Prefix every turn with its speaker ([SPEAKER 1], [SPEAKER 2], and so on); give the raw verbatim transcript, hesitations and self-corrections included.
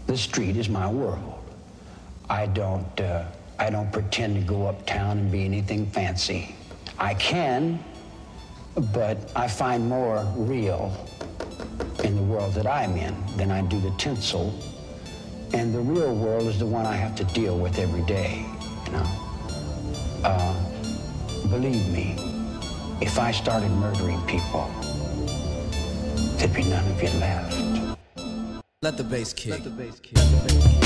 [SPEAKER 1] The street is my world. I don't, uh, I don't pretend to go uptown and be anything fancy. I can, but I find more real in the world that I'm in than I do the tinsel. And the real world is the one I have to deal with every day, you know. Uh, believe me, if I started murdering people, there'd be none of you left.
[SPEAKER 2] Let the bass kick. Let the bass kick. Let the bass kick.